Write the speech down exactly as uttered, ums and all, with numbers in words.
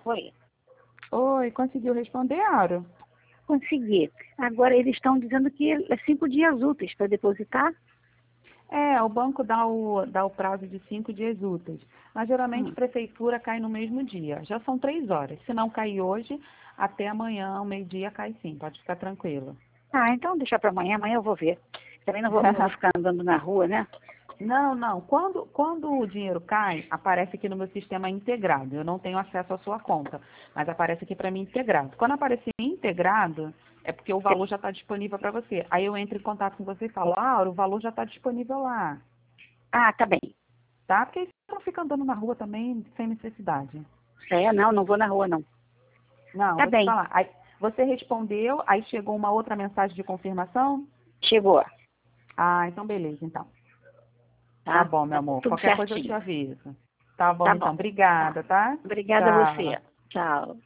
Oi, Oi, conseguiu responder, Auro? consegui. Agora eles estão dizendo que é cinco dias úteis para depositar. É, o banco dá o, dá o prazo de cinco dias úteis. Mas geralmente Hum. a prefeitura cai no mesmo dia. Já são três horas. Se não cair hoje, até amanhã, ao meio-dia, cai sim. Pode ficar tranquila. Ah, então deixa para amanhã, amanhã eu vou ver. Também não vou, não vou ficar andando na rua, né? Não, não. Quando, quando o dinheiro cai, aparece aqui no meu sistema integrado. Eu não tenho acesso à sua conta, mas aparece aqui para mim integrado. Quando aparecer integrado, é porque o valor já está disponível para você. Aí eu entro em contato com você e falo, ah, o valor já está disponível lá, Ah, tá bem. tá? Porque aí você não fica andando na rua também sem necessidade. É, não, não vou na rua, não. Não, Tá vou te bem, falar. Aí você respondeu, aí chegou uma outra mensagem de confirmação? chegou, Ah, então beleza, então. Tá tá? bom, meu Tá amor. tudo Qualquer coisa eu te certinho. aviso. Tá bom, Tá então. bom. Tá. Obrigada, tá? Obrigada a Tchau. você. Tchau.